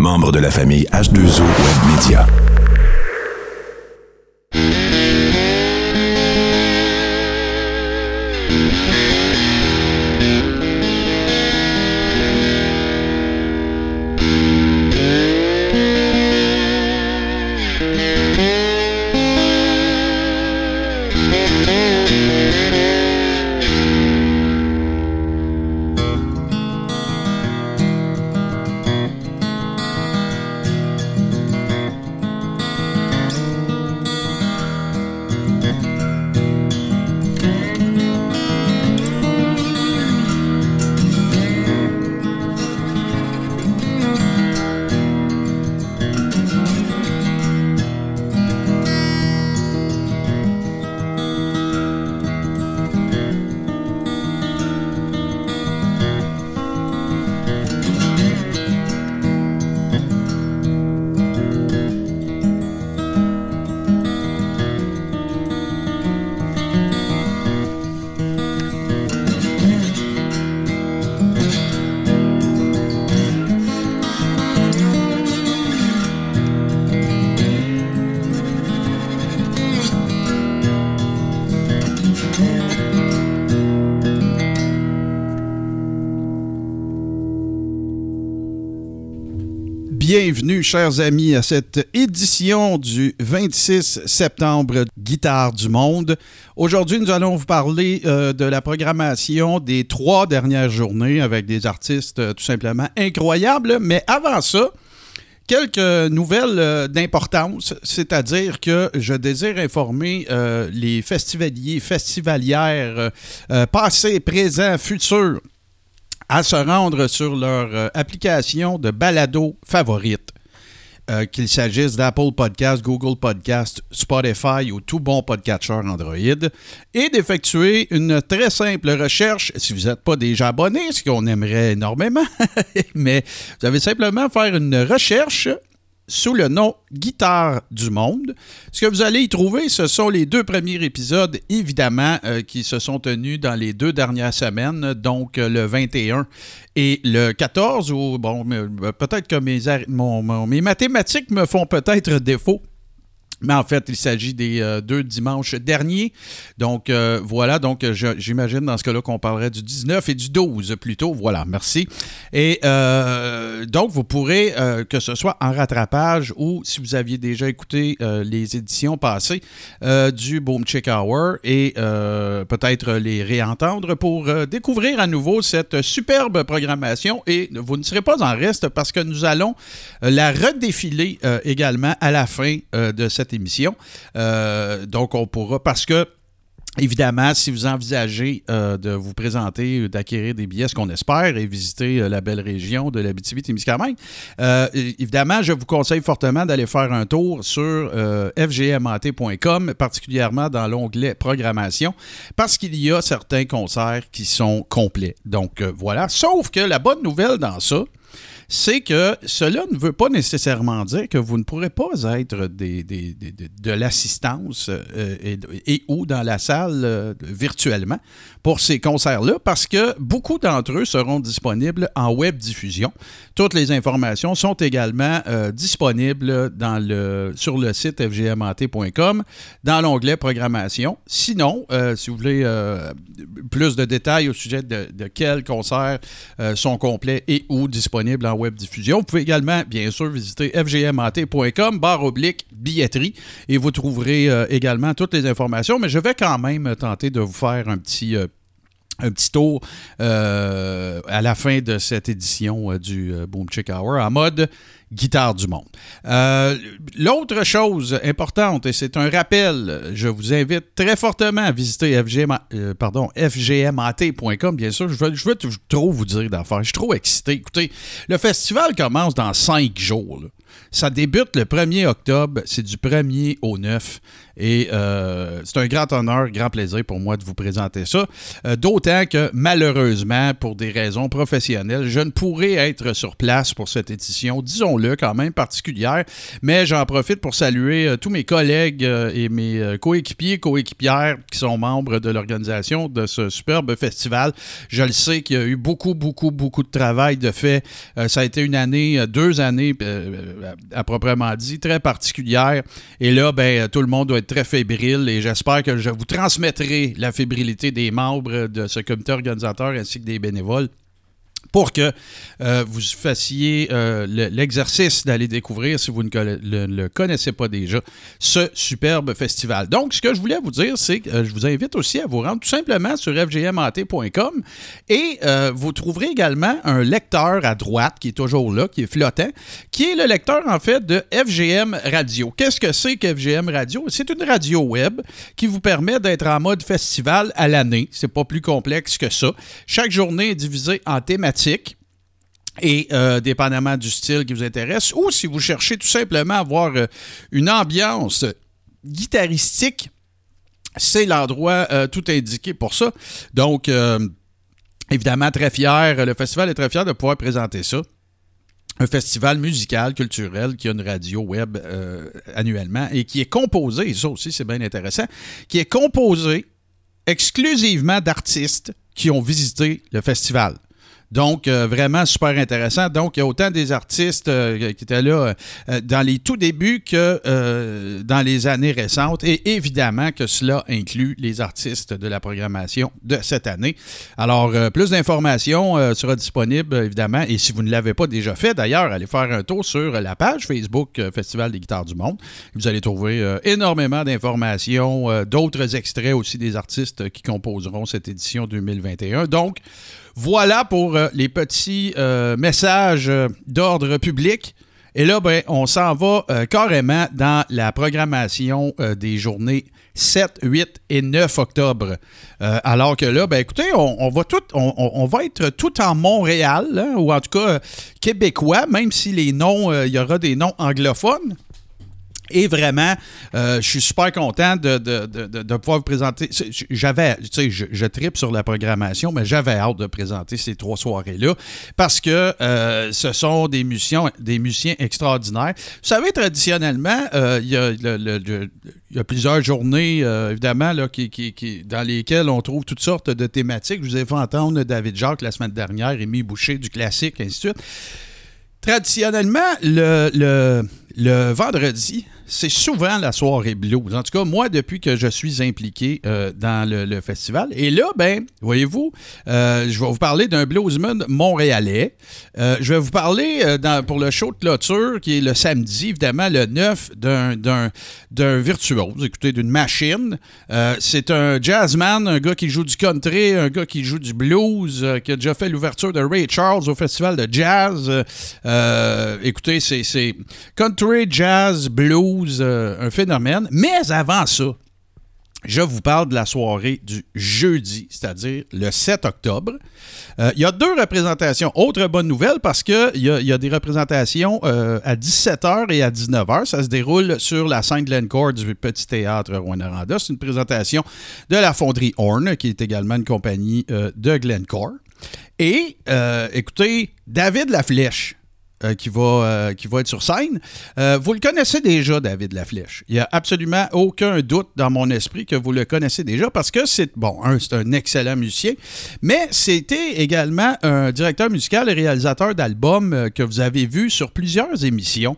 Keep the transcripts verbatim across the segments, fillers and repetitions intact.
membre de la famille H deux O Web Media. Bienvenue, chers amis, à cette édition du vingt-six septembre Guitare du Monde. Aujourd'hui, nous allons vous parler euh, de la programmation des trois dernières journées avec des artistes euh, tout simplement incroyables. Mais avant ça, quelques nouvelles euh, d'importance, c'est-à-dire que je désire informer euh, les festivaliers, festivalières euh, euh, passés, présents, futurs, à se rendre sur leur euh, application de balado favorite, euh, qu'il s'agisse d'Apple Podcast, Google Podcast, Spotify ou tout bon podcatcher Android, et d'effectuer une très simple recherche, si vous n'êtes pas déjà abonné, ce qu'on aimerait énormément, mais vous avez simplement faire une recherche sous le nom Guitare du Monde. Ce que vous allez y trouver, ce sont les deux premiers épisodes, évidemment, euh, qui se sont tenus dans les deux dernières semaines, donc euh, le vingt et un et le quatorze, où, bon, peut-être que mes, mon, mon, mes mathématiques me font peut-être défaut. Mais en fait, il s'agit des euh, deux dimanches derniers. Donc, euh, voilà. Donc, je, j'imagine dans ce cas-là qu'on parlerait du dix-neuf et du douze plutôt. Voilà, merci. Et euh, donc, vous pourrez, euh, que ce soit en rattrapage ou si vous aviez déjà écouté euh, les éditions passées euh, du Boom Chick Hour et euh, peut-être les réentendre pour euh, découvrir à nouveau cette superbe programmation. Et vous ne serez pas en reste parce que nous allons euh, la redéfiler euh, également à la fin euh, de cette émission. Euh, donc, on pourra, parce que, évidemment, si vous envisagez euh, de vous présenter, d'acquérir des billets, ce qu'on espère, et visiter euh, la belle région de l'Abitibi-Témiscamingue, euh, évidemment, je vous conseille fortement d'aller faire un tour sur euh, f g m a t point com, particulièrement dans l'onglet Programmation, parce qu'il y a certains concerts qui sont complets. Donc, euh, voilà. Sauf que la bonne nouvelle dans ça, c'est que cela ne veut pas nécessairement dire que vous ne pourrez pas être des, des, des, de, de l'assistance euh, et, et ou dans la salle euh, virtuellement pour ces concerts-là, parce que beaucoup d'entre eux seront disponibles en web diffusion. Toutes les informations sont également euh, disponibles dans le, sur le site f g m a t point com dans l'onglet Programmation. Sinon, euh, si vous voulez euh, plus de détails au sujet de, de quels concerts euh, sont complets et ou disponibles en web diffusion, vous pouvez également, bien sûr, visiter f g m a t point com barre oblique billetterie et vous trouverez euh, également toutes les informations, mais je vais quand même tenter de vous faire un petit... Euh, un petit tour euh, à la fin de cette édition euh, du euh, Boom Chick Hour en mode Guitare du Monde. Euh, l'autre chose importante, et c'est un rappel, je vous invite très fortement à visiter F G M, euh, pardon, f g m a t point com, bien sûr. Je veux, je veux trop vous dire d'affaires. Je suis trop excité. Écoutez, le festival commence dans cinq jours, là. Ça débute le premier octobre, c'est du premier au neuf. Et euh, c'est un grand honneur, grand plaisir pour moi de vous présenter ça. Euh, d'autant que, malheureusement, pour des raisons professionnelles, je ne pourrai être sur place pour cette édition, disons-le, quand même particulière. Mais j'en profite pour saluer euh, tous mes collègues euh, et mes euh, coéquipiers, coéquipières qui sont membres de l'organisation de ce superbe festival. Je le sais qu'il y a eu beaucoup, beaucoup, beaucoup de travail de fait. Euh, ça a été une année, euh, deux années, euh, à proprement dit, très particulière. Et là, ben, tout le monde doit être très fébrile et j'espère que je vous transmettrai la fébrilité des membres de ce comité organisateur ainsi que des bénévoles pour que euh, vous fassiez euh, le, l'exercice d'aller découvrir, si vous ne le, le, le connaissez pas déjà, ce superbe festival. Donc, ce que je voulais vous dire, c'est que euh, je vous invite aussi à vous rendre tout simplement sur f g m a t point com et euh, vous trouverez également un lecteur à droite qui est toujours là, qui est flottant, qui est le lecteur, en fait, de F G M Radio. Qu'est-ce que c'est que F G M Radio? C'est une radio web qui vous permet d'être en mode festival à l'année. C'est pas plus complexe que ça. Chaque journée est divisée en thématiques. Et euh, dépendamment du style qui vous intéresse, ou si vous cherchez tout simplement à avoir euh, une ambiance guitaristique, c'est l'endroit euh, tout indiqué pour ça. Donc, euh, évidemment, très fier, le festival est très fier de pouvoir présenter ça. Un festival musical, culturel, qui a une radio web euh, annuellement et qui est composé, ça aussi c'est bien intéressant, qui est composé exclusivement d'artistes qui ont visité le festival. Donc, euh, vraiment super intéressant. Donc, il y a autant des artistes euh, qui étaient là euh, dans les tout débuts que euh, dans les années récentes. Et évidemment que cela inclut les artistes de la programmation de cette année. Alors, euh, plus d'informations euh, sera disponible, évidemment. Et si vous ne l'avez pas déjà fait, d'ailleurs, allez faire un tour sur la page Facebook euh, Festival des guitares du monde. Vous allez trouver euh, énormément d'informations, euh, d'autres extraits aussi des artistes qui composeront cette édition deux mille vingt et un. Donc, voilà pour euh, les petits euh, messages euh, d'ordre public. Et là, ben, on s'en va euh, carrément dans la programmation euh, des journées sept, huit et neuf octobre. Euh, alors que là, ben, écoutez, on, on, va tout, on, on va être tout en Montréal, hein, ou en tout cas euh, québécois, même si les noms, euh, il y aura des noms anglophones. Et vraiment, euh, je suis super content de, de, de, de pouvoir vous présenter. J'avais, tu sais, je, je tripe sur la programmation, mais j'avais hâte de présenter ces trois soirées-là parce que euh, ce sont des musiciens, des musiciens extraordinaires. Vous savez, traditionnellement, euh, il y a le, le, le il y a plusieurs journées, euh, évidemment, là, qui, qui, qui, dans lesquelles on trouve toutes sortes de thématiques. Je vous ai fait entendre David Jacques la semaine dernière, Rémi Boucher du classique, ainsi de suite. Traditionnellement, le, le, le vendredi, c'est souvent la soirée blues. En tout cas, moi, depuis que je suis impliqué euh, dans le, le festival. Et là, ben, voyez-vous, euh, je vais vous parler d'un bluesman montréalais. Euh, je vais vous parler euh, dans, pour le show de clôture, qui est le samedi, évidemment, le neuf, d'un, d'un, d'un virtuose, écoutez, d'une machine. Euh, c'est un jazzman, un gars qui joue du country, un gars qui joue du blues, euh, qui a déjà fait l'ouverture de Ray Charles au festival de jazz. Euh, écoutez, c'est, c'est country, jazz, blues, Euh, un phénomène. Mais avant ça, je vous parle de la soirée du jeudi, c'est-à-dire le sept octobre. Euh, il y a deux représentations. Autre bonne nouvelle, parce qu'il y a, y a des représentations euh, à dix-sept heures et à dix-neuf heures. Ça se déroule sur la scène Glencore du Petit Théâtre Rouyn-Noranda. C'est une présentation de la Fonderie Horn, qui est également une compagnie euh, de Glencore. Et, euh, écoutez, David Laflèche, Euh, qui, va, euh, qui va être sur scène. Euh, vous le connaissez déjà, David Laflèche. Il n'y a absolument aucun doute dans mon esprit que vous le connaissez déjà parce que c'est, bon, un, c'est un excellent musicien, mais c'était également un directeur musical et réalisateur d'albums euh, que vous avez vu sur plusieurs émissions.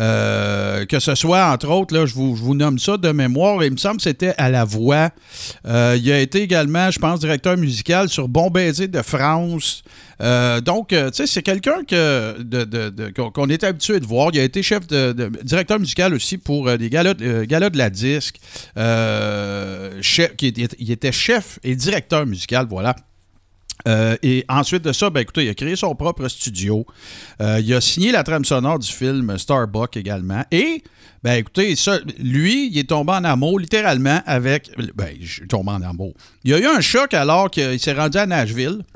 Euh, que ce soit, entre autres, là, je vous, je vous nomme ça de mémoire, il me semble que c'était à La Voix. Euh, il a été également, je pense, directeur musical sur Bon Baiser de France. Euh, donc, euh, tu sais, c'est quelqu'un que, de, de, de, qu'on, qu'on est habitué de voir. Il a été chef de, de directeur musical aussi pour euh, des galas, euh, galas de la disque. Euh, chef, qui était, il était chef et directeur musical, voilà. Euh, et ensuite de ça, ben écoutez, il a créé son propre studio. Euh, il a signé la trame sonore du film Starbuck également. Et, ben écoutez, ça, lui, il est tombé en amour littéralement avec... Ben, je suis tombé en amour. Il y a eu un choc alors qu'il s'est rendu à Nashville.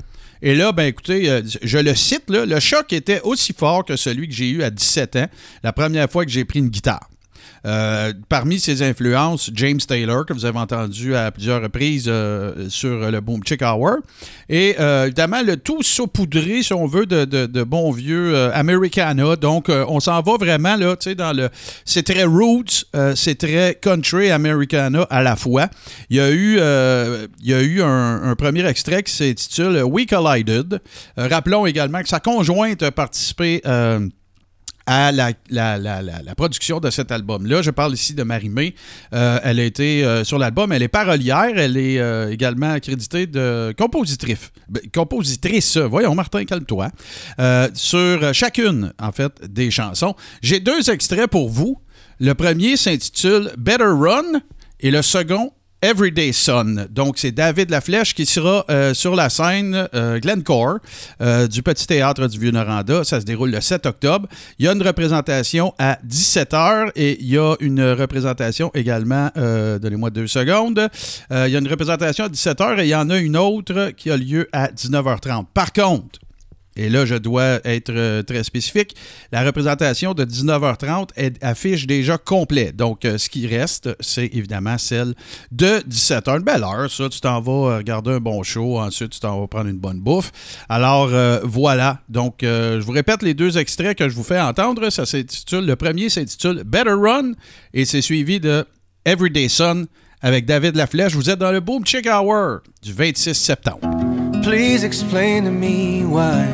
Et là, ben écoutez, euh, je le cite, là, le choc était aussi fort que celui que j'ai eu à dix-sept ans, la première fois que j'ai pris une guitare. Euh, parmi ses influences, James Taylor, que vous avez entendu à plusieurs reprises euh, sur le Boom Chick Hour. Et euh, évidemment, le tout saupoudré, si on veut, de, de, de bons vieux euh, Americana. Donc, euh, on s'en va vraiment, là, tu sais, dans le... C'est très roots, euh, c'est très country Americana à la fois. Il y a eu, euh, il y a eu un, un premier extrait qui s'intitule We Collided. Euh, rappelons également que sa conjointe a participé... Euh, à la, la, la, la, la production de cet album-là. Je parle ici de Marie-Mé. Euh, elle a été euh, sur l'album, elle est parolière, elle est euh, également accréditée de compositrice. Compositrice, voyons Martin, calme-toi. Euh, sur chacune, en fait, des chansons. J'ai deux extraits pour vous. Le premier s'intitule Better Run et le second Everyday Sun. Donc, c'est David Laflèche qui sera euh, sur la scène euh, Glencore euh, du Petit Théâtre du Vieux-Noranda. Ça se déroule le sept octobre. Il y a une représentation à dix-sept heures et il y a une représentation également, euh, donnez-moi deux secondes, euh, il y a une représentation à dix-sept heures et il y en a une autre qui a lieu à dix-neuf heures trente. Par contre, et là, je dois être euh, très spécifique. La représentation de dix-neuf heures trente est, affiche déjà complet. Donc, euh, ce qui reste, c'est évidemment celle de dix-sept heures. Une belle heure, ça. Tu t'en vas regarder un bon show. Ensuite, tu t'en vas prendre une bonne bouffe. Alors, euh, voilà. Donc, euh, je vous répète les deux extraits que je vous fais entendre. Ça s'intitule, le premier s'intitule Better Run et c'est suivi de Everyday Sun avec David Laflèche. Vous êtes dans le Boom Chick Hour du vingt-six septembre. Please explain to me why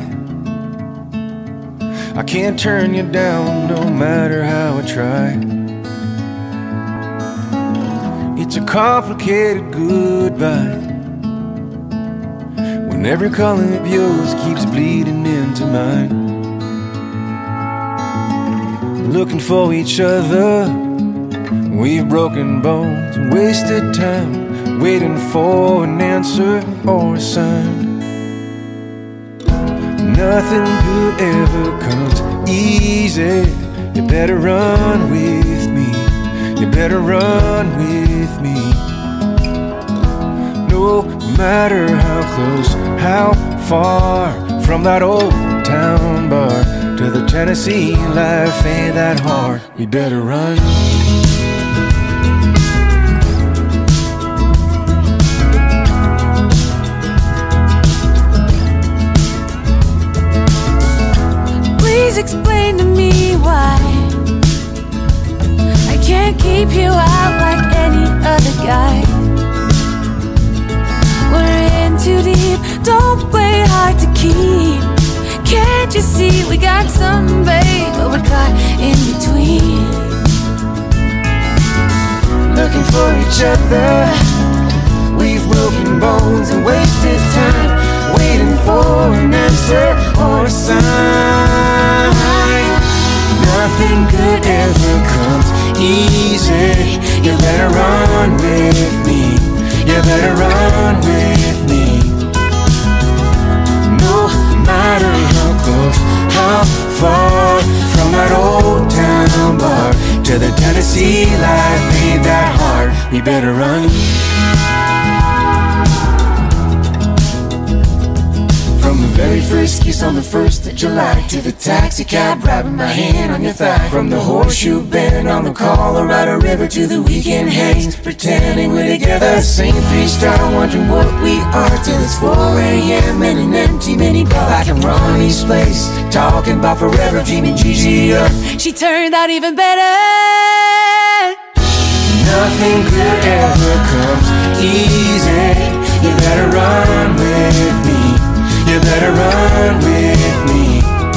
I can't turn you down no matter how I try. It's a complicated goodbye when every color of yours keeps bleeding into mine. Looking for each other, we've broken bones and wasted time waiting for an answer or a sign. Nothing good ever comes easy. You better run with me. You better run with me. No matter how close, how far from that old town bar to the Tennessee, life ain't that hard. We better run. Please explain to me why I can't keep you out like any other guy. We're in too deep, don't play hard to keep. Can't you see we got some, babe, but we're caught in between. Looking for each other, we've broken bones and wasted time waiting for an answer or a sign. Nothing good ever comes easy. You better run with me. You better run with me. No matter how close, how far from that old town bar to the Tennessee, life ain't that hard. We better run. From the very first kiss on the first of July to the taxi cab grabbing my hand on your thigh, from the horseshoe bend on the Colorado River to the weekend hangs pretending we're together, singing three-star, wondering what we are, till it's four a.m. in an empty minibar back in Ronnie's place, talking about forever, dreaming Gigi up. She turned out even better. Nothing good ever comes easy. You better run with me. You better run with me.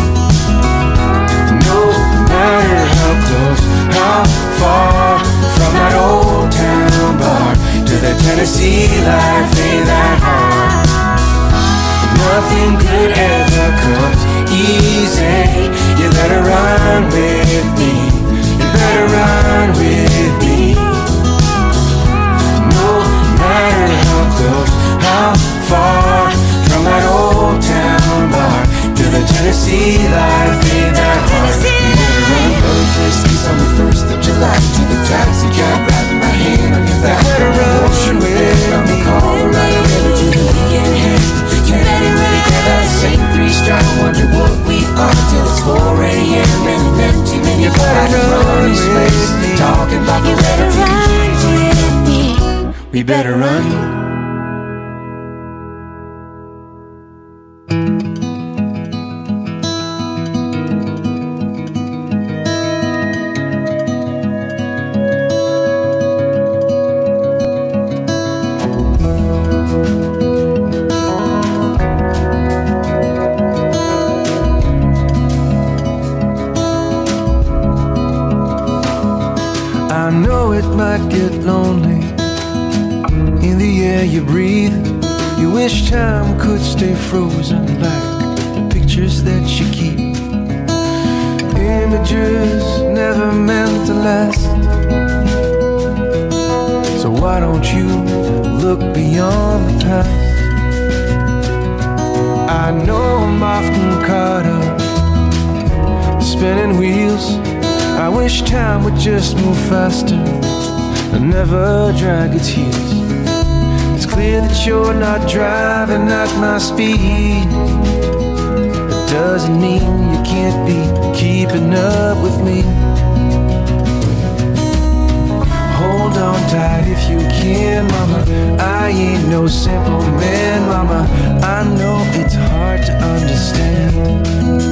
No matter how close, how far from that old town bar to the Tennessee, life ain't that hard. Nothing good ever comes easy. You better run with me. You better run with me. No matter how close, how far from that old town bar to the Tennessee, life ain't that hard. You better run. First kiss on the first of July to the taxi cab grabbing my hand on your thigh. Better run with me on the Colorado River to the weekend hangs. You better run. better run with me. Talking about You better run with me. we better run. I know it might get lonely in the air you breathe. You wish time could stay frozen like the pictures that you keep. Images never meant to last. So why don't you look beyond the past? I know I'm often caught up spinning wheels. I wish time would just move faster and never drag its heels. It's clear that you're not driving at my speed. It doesn't mean you can't be keeping up with me. Hold on tight if you can, mama. I ain't no simple man, mama. I know it's hard to understand.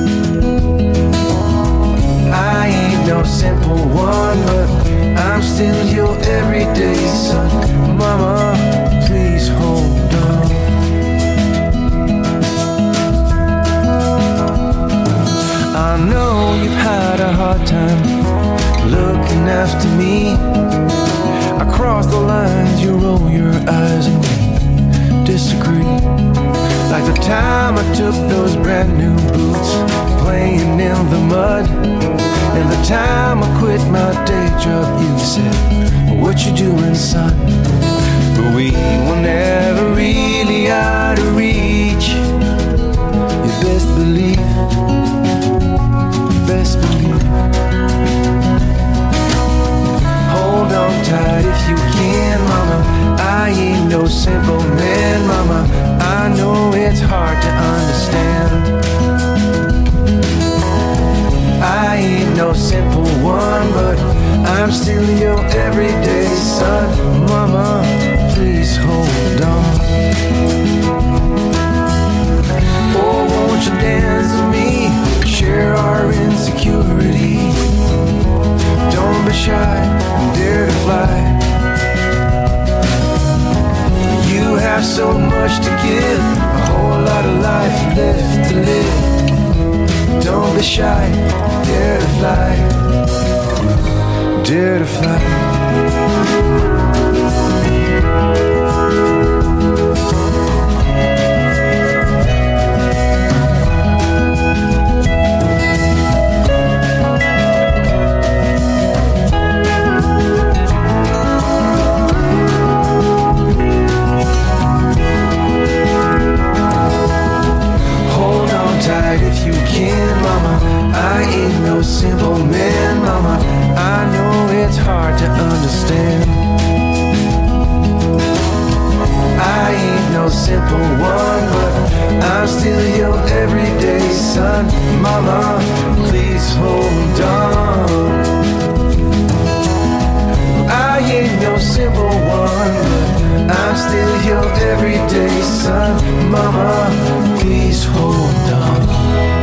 I ain't no simple one, but I'm still your everyday son. Mama, please hold on. I know you've had a hard time looking after me. Across the lines you roll your eyes and we disagree. Like the time I took those brand new boots playing in the mud. And the time I quit my day job, you said, what you doing, son? But we were never really out of reach. You best believe, you best believe. Hold on tight if you can, mama. I ain't no simple man, mama. I know it's hard to understand. I ain't no simple one, but I'm still your everyday son. Mama, please hold on. Oh, won't you dance with me? Share our insecurity. Don't be shy, dare to fly. You have so much to give, a whole lot of life left to live. Don't be shy, dare to fly, dare to fly. If you can, mama, I ain't no simple man, mama. I know it's hard to understand. I ain't no simple one, but I'm still your everyday son. Mama, please hold on. I ain't no simple one, but I'm still your everyday son. Mama, please hold on.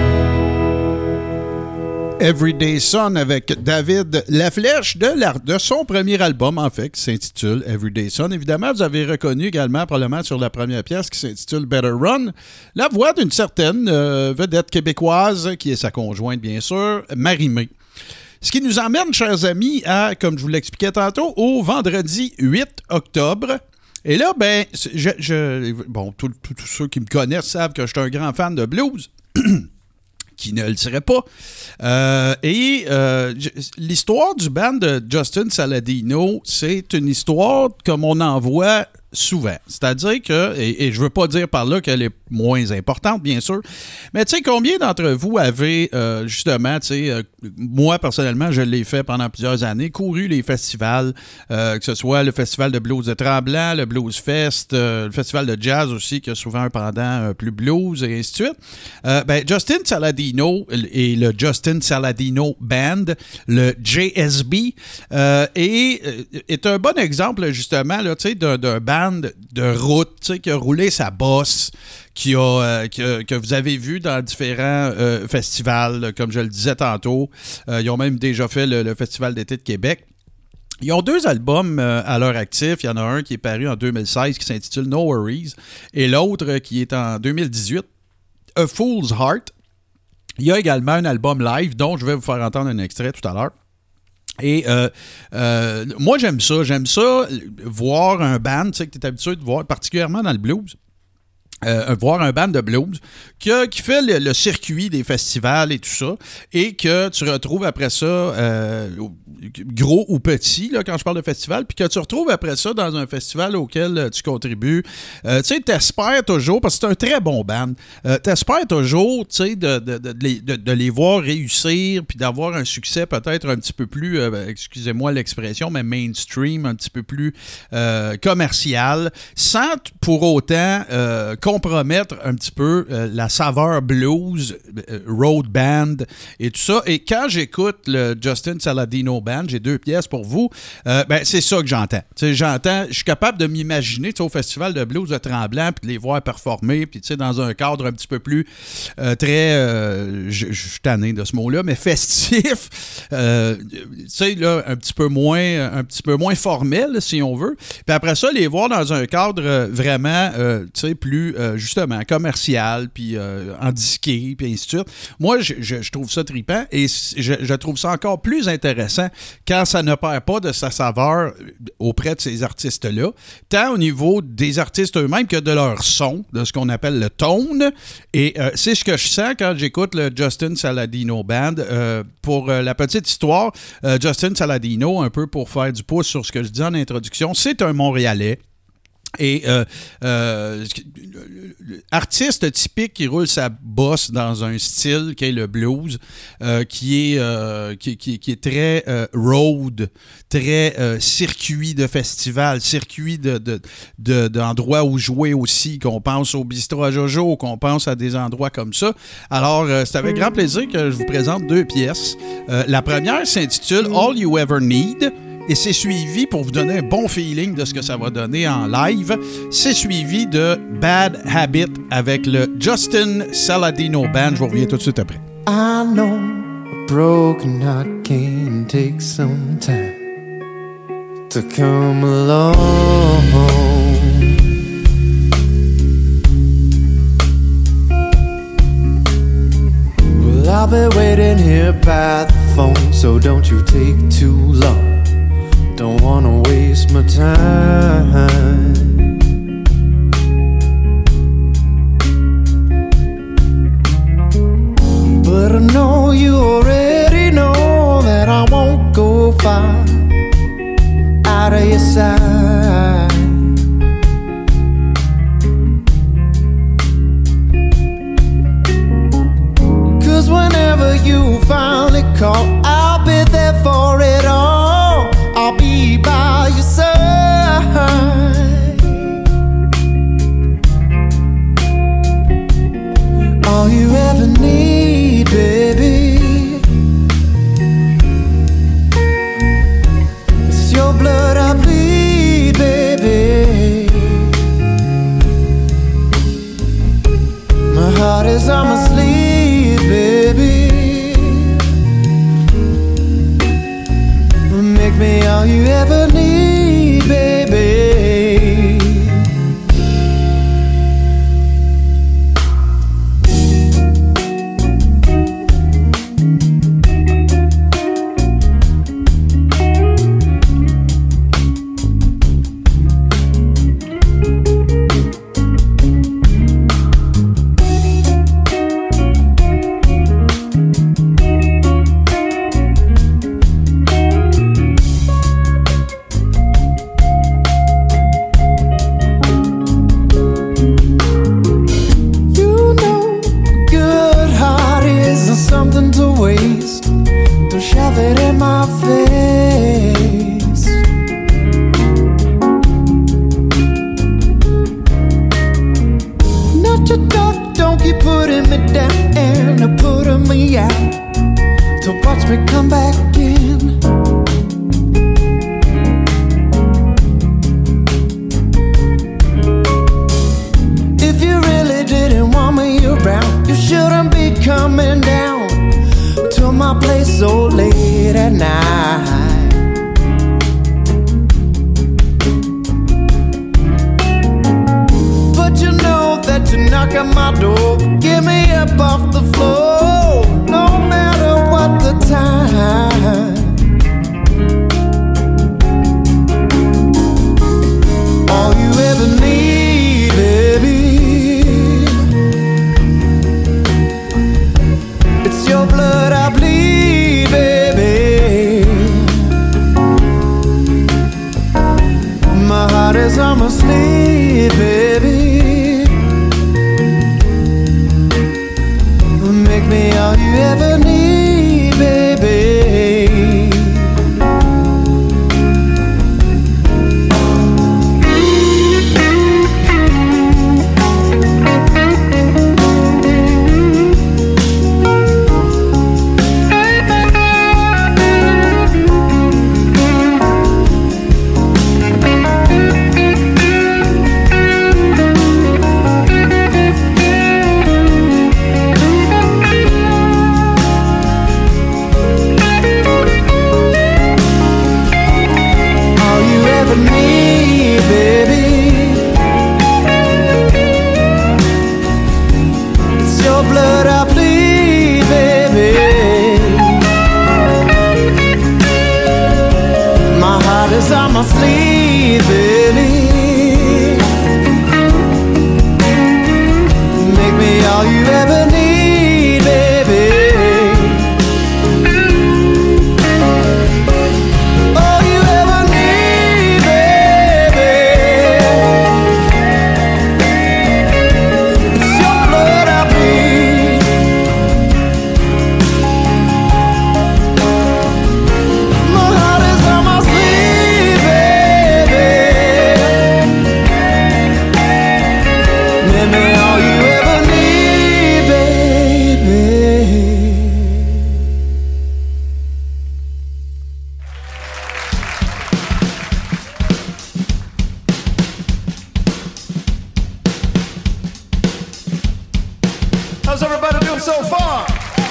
Everyday Son avec David Laflèche de, la, de son premier album, en fait, qui s'intitule Everyday Son. Évidemment, vous avez reconnu également, probablement sur la première pièce qui s'intitule Better Run, la voix d'une certaine euh, vedette québécoise, qui est sa conjointe, bien sûr, Marie-Mé. Ce qui nous emmène, chers amis, à, comme je vous l'expliquais tantôt, au vendredi huit octobre. Et là, ben, je, je bon, tous ceux qui me connaissent savent que je suis un grand fan de blues. Qui ne le serait pas. Euh, et euh, l'histoire du band de Justin Saladino, c'est une histoire comme on en voit souvent. C'est-à-dire que, et, et je veux pas dire par là qu'elle est moins importante, bien sûr, mais tu sais, combien d'entre vous avez, euh, justement, tu sais, euh, moi, personnellement, je l'ai fait pendant plusieurs années, couru les festivals, euh, que ce soit le Festival de blues de Tremblant, le Blues Fest, euh, le Festival de jazz aussi, qui a souvent un pendant euh, plus blues, et ainsi de suite. Euh, ben, Justin Saladino et le Justin Saladino Band, le J S B, euh, est, est un bon exemple, justement, là, tu sais, d'un, d'un band de route, tu sais, qui a roulé sa bosse, qui a, euh, qui a, que vous avez vu dans différents euh, festivals, comme je le disais tantôt. Euh, ils ont même déjà fait le, le Festival d'été de Québec. Ils ont deux albums euh, à leur actif. Il y en a un qui est paru en deux mille seize qui s'intitule No Worries et l'autre qui est en deux mille dix-huit, A Fool's Heart. Il y a également un album live dont je vais vous faire entendre un extrait tout à l'heure. Et euh, euh, moi, j'aime ça. J'aime ça, voir un band, tu sais, que tu es habitué de voir, particulièrement dans le blues, euh, voir un band de blues qui, a, qui fait le, le circuit des festivals et tout ça, et que tu retrouves après ça, euh, gros ou petit, là, quand je parle de festival, puis que tu retrouves après ça dans un festival auquel tu contribues. Euh, tu sais, t'espères toujours, parce que c'est un très bon band, euh, t'espères toujours, tu sais, de, de, de, de, de les voir réussir, puis d'avoir un succès peut-être un petit peu plus, euh, excusez-moi l'expression, mais mainstream, un petit peu plus euh, commercial, sans pour autant euh, compromettre un petit peu euh, la saveur blues, euh, road band et tout ça. Et quand j'écoute le Justin Saladino Band, j'ai deux pièces pour vous, euh, ben c'est ça que j'entends. T'sais, j'entends, je suis capable de m'imaginer au Festival de blues de Tremblant puis de les voir performer, puis dans un cadre un petit peu plus euh, très, euh, je suis tanné de ce mot-là, mais festif, euh, tu sais, là, un petit peu moins, un petit peu moins formel, si on veut. Puis après ça, les voir dans un cadre vraiment, euh, tu sais, plus, euh, justement, commercial, puis euh, en disqué, puis ainsi de suite. Moi, je, je, je trouve ça trippant et je, je trouve ça encore plus intéressant quand ça ne perd pas de sa saveur auprès de ces artistes-là, tant au niveau des artistes eux-mêmes que de leur son, de ce qu'on appelle le tone. Et euh, c'est ce que je sens quand j'écoute le Justin Saladino Band. Euh, pour euh, la petite histoire, euh, Justin Saladino, un peu pour faire du pouce sur ce que je dis en introduction, c'est un Montréalais. Et euh, euh, artiste typique qui roule sa bosse dans un style qui est le blues, euh, qui, est, euh, qui, qui, qui est très euh, road, très euh, circuit de festival, circuit de, de, de, d'endroits où jouer aussi, qu'on pense au Bistrot à Jojo, qu'on pense à des endroits comme ça. Alors, euh, c'est avec grand plaisir que je vous présente deux pièces. Euh, la première s'intitule All You Ever Need. Et c'est suivi, pour vous donner un bon feeling de ce que ça va donner en live, c'est suivi de Bad Habit avec le Justin Saladino Band. Je vous reviens tout de suite après. I know a broken heart can take some time to come along. Well, I'll be waiting here by the phone, so don't you take too long. Don't wanna waste my time. But I know you already know that I won't go far out of your sight. 'Cause whenever you finally call, I'll be there for it all. I'll be by your side. All you ever need, baby, it's your blood I bleed, baby. My heart is on my sleeve, baby. Make me all you ever need, baby. shove it in my face. Not your dog, don't keep putting me down and putting me out to watch me come back in. If you really didn't want me around, you shouldn't be coming down to my place so late at night. But you know that you're knocking my door, get me up off the floor, no matter what the time. All you ever need, baby, it's your blood I bleed, baby. My heart is on my sleeve, baby. Make me all you ever need, baby. On my sleeve, baby. Make me all you ever need, baby. All you ever need, baby. It's your blood I bleed. My heart is on my sleeve. Give me all you ever need, baby. How's everybody doing so far?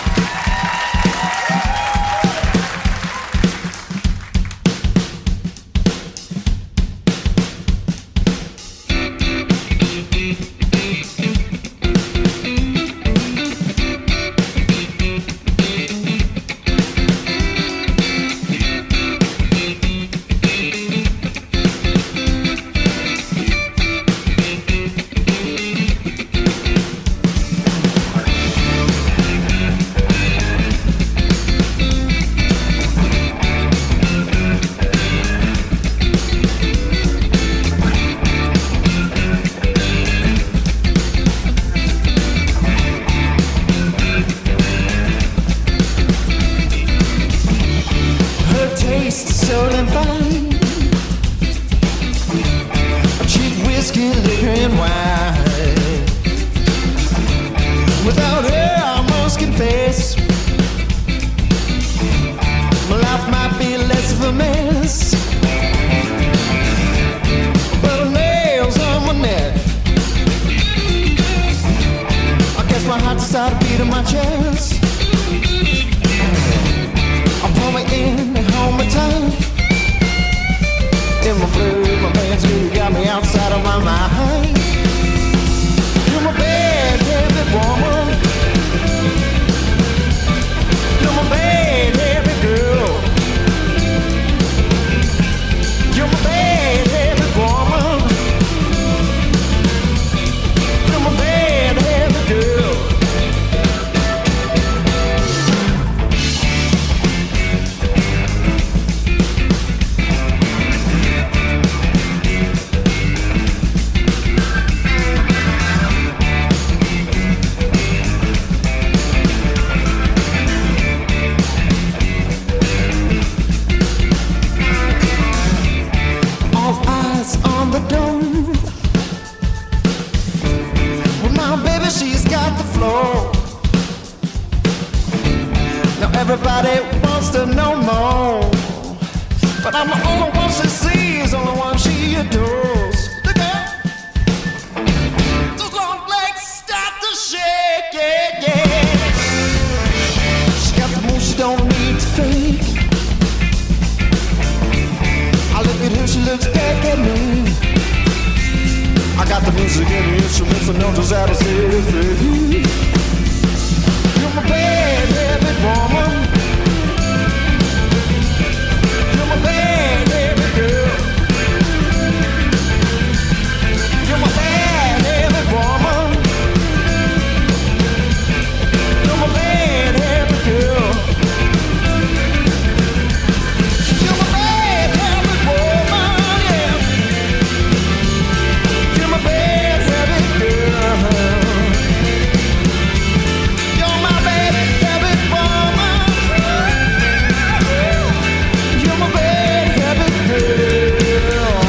Without her, I must confess, my life might be less of a mess. But her nails on my neck, I guess my heart started beating my chest. I pull me in and hold me tight. In my blues, my pants really got me outside of my mind. You're my bad, heavy woman. but I'm the only one she sees, only one she adores. Look out! Those long legs start to shake, yeah, yeah. She got the moves, she don't need to fake. I look at her, she looks back at me. I got the music and the instruments, and know just how to say it. You're my bad habit woman. You're my bad habit girl. You're my bad habit woman. You're my bad habit girl. You're my bad habit woman, yeah. You're my bad habit girl. You're my bad habit woman. You're my bad habit girl.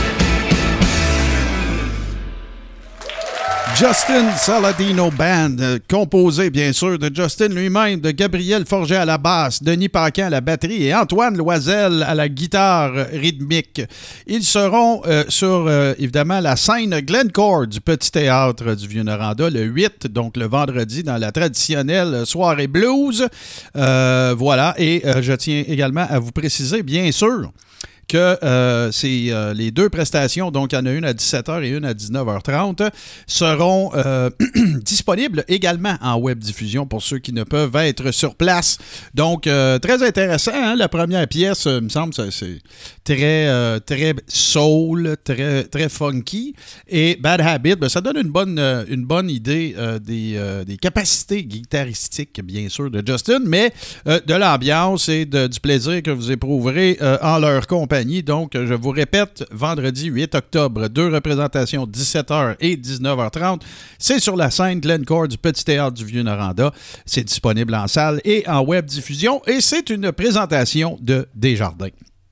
Justin Saladino Band, euh, composé bien sûr de Justin lui-même, de Gabriel Forget à la basse, Denis Paquin à la batterie et Antoine Loisel à la guitare rythmique. Ils seront euh, sur, euh, évidemment, la scène Glencore du Petit Théâtre du Vieux-Noranda le huit, donc le vendredi, dans la traditionnelle soirée blues. Euh, voilà, et euh, je tiens également à vous préciser, bien sûr, que euh, c'est euh, les deux prestations, donc il y en a une à dix-sept heures et une à dix-neuf heures trente, seront euh, disponibles également en web diffusion pour ceux qui ne peuvent être sur place. Donc, euh, très intéressant, hein? La première pièce, euh, il me semble, c'est, c'est très, euh, très soul, très, très funky. Et Bad Habit, ben, ça donne une bonne, euh, une bonne idée euh, des, euh, des capacités guitaristiques, bien sûr, de Justin, mais euh, de l'ambiance et de, du plaisir que vous éprouverez euh, en leur compagnie. Donc, je vous répète, vendredi huit octobre, deux représentations, dix-sept heures et dix-neuf heures trente. C'est sur la scène Glencore du Petit Théâtre du Vieux-Noranda. C'est disponible en salle et en web diffusion et c'est une présentation de Desjardins.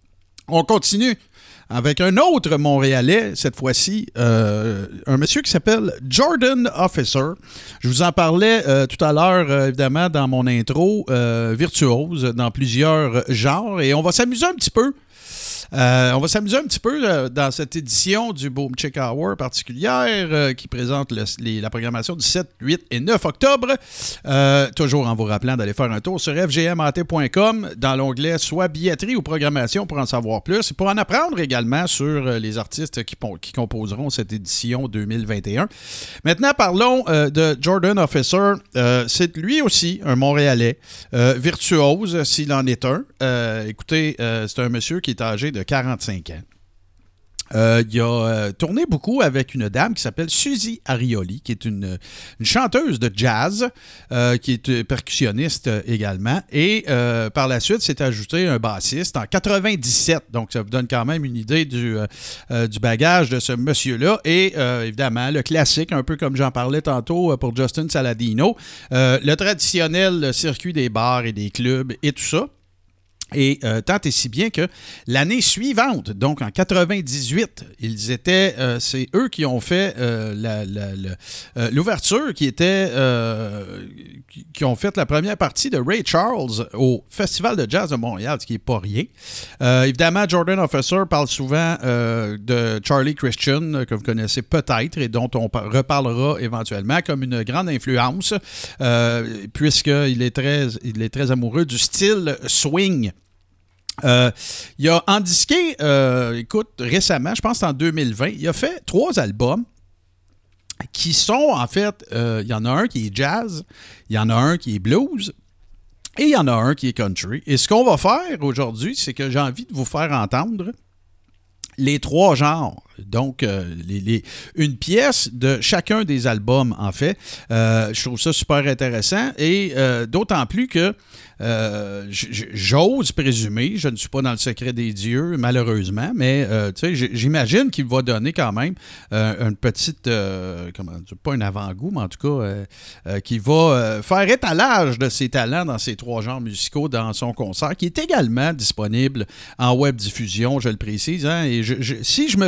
On continue avec un autre Montréalais, cette fois-ci, euh, un monsieur qui s'appelle Jordan Officer. Je vous en parlais euh, tout à l'heure, euh, évidemment, dans mon intro, euh, virtuose dans plusieurs genres. Et on va s'amuser un petit peu. Euh, on va s'amuser un petit peu euh, dans cette édition du Boom Chick Hour particulière euh, qui présente le, les, la programmation du sept, huit et neuf octobre. Euh, toujours en vous rappelant d'aller faire un tour sur f g m a t point com dans l'onglet soit billetterie ou programmation pour en savoir plus et pour en apprendre également sur euh, les artistes qui, qui composeront cette édition deux mille vingt et un. Maintenant, parlons euh, de Jordan Officer. Euh, c'est lui aussi un Montréalais, euh, virtuose s'il en est un. Euh, écoutez, euh, c'est un monsieur qui est âgé de quarante-cinq ans. Euh, il a euh, tourné beaucoup avec une dame qui s'appelle Suzy Arioli, qui est une, une chanteuse de jazz, euh, qui est percussionniste euh, également. Et euh, par la suite, s'est ajouté un bassiste en quatre-vingt-dix-sept. Donc, ça vous donne quand même une idée du, euh, euh, du bagage de ce monsieur-là. Et euh, évidemment, le classique, un peu comme j'en parlais tantôt pour Justin Saladino, euh, le traditionnel circuit des bars et des clubs et tout ça. Et euh, tant et si bien que l'année suivante, donc en quatre-vingt-dix-huit, ils étaient, euh, c'est eux qui ont fait euh, la, la, la, euh, l'ouverture, qui était, euh, qui, qui ont fait la première partie de Ray Charles au Festival de Jazz de Montréal, ce qui n'est pas rien. Euh, évidemment, Jordan Officer parle souvent euh, de Charlie Christian, que vous connaissez peut-être et dont on par- reparlera éventuellement comme une grande influence, euh, puisqu'il est très, il est très amoureux du style swing. Euh, il a endisqué, euh, écoute, récemment, je pense que c'est en deux mille vingt, il a fait trois albums qui sont, en fait, euh, il y en a un qui est jazz, il y en a un qui est blues, et il y en a un qui est country. Et ce qu'on va faire aujourd'hui, c'est que j'ai envie de vous faire entendre les trois genres. Donc, euh, les, les, une pièce de chacun des albums, en fait. Euh, je trouve ça super intéressant et euh, d'autant plus que euh, j'ose présumer, je ne suis pas dans le secret des dieux, malheureusement, mais euh, tu sais, j'imagine qu'il va donner quand même euh, une petite, euh, comment dire, pas un avant-goût, mais en tout cas, euh, euh, qui va euh, faire étalage de ses talents dans ces trois genres musicaux dans son concert, qui est également disponible en web diffusion, je le précise. Hein, et je, je, si je me permets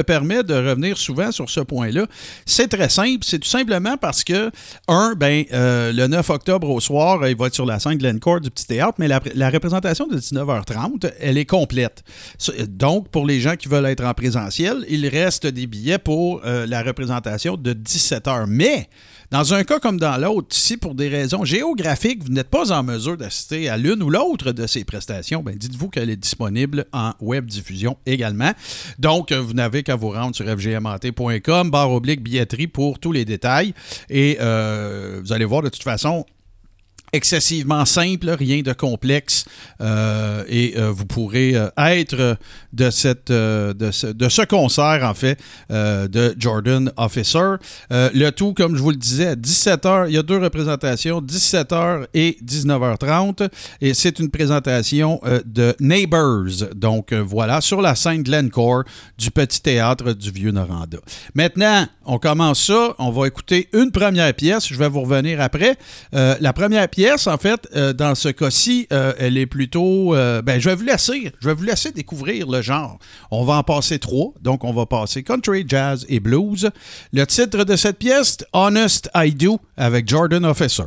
fait de revenir souvent sur ce point-là. C'est très simple. C'est tout simplement parce que, un, ben, euh, le neuf octobre au soir, il va être sur la scène Glencore du Petit Théâtre, mais la, la représentation de dix-neuf heures trente, elle est complète. Donc, pour les gens qui veulent être en présentiel, il reste des billets pour euh, la représentation de dix-sept heures. Mais, dans un cas comme dans l'autre, si pour des raisons géographiques, vous n'êtes pas en mesure d'assister à l'une ou l'autre de ces prestations, ben dites-vous qu'elle est disponible en web diffusion également. Donc, vous n'avez qu'à vous rendre sur f g m a t point com, barre oblique billetterie pour tous les détails. Et euh, vous allez voir de toute façon, excessivement simple, rien de complexe, euh, et euh, vous pourrez euh, être de, cette, euh, de, ce, de ce concert, en fait, euh, de Jordan Officer. Euh, le tout, comme je vous le disais, à dix-sept heures, il y a deux représentations, dix-sept heures et dix-neuf heures trente, et c'est une présentation euh, de Neighbors. Donc, euh, voilà, sur la scène Glencore du Petit Théâtre du Vieux-Noranda. Maintenant, on commence ça, on va écouter une première pièce, je vais vous revenir après. Euh, la première pièce, en fait, euh, dans ce cas-ci, euh, elle est plutôt... Euh, ben, je vais vous laisser, je vais vous laisser découvrir le genre. On va en passer trois. Donc, on va passer country, jazz et blues. Le titre de cette pièce, Honest I Do, avec Jordan Officer.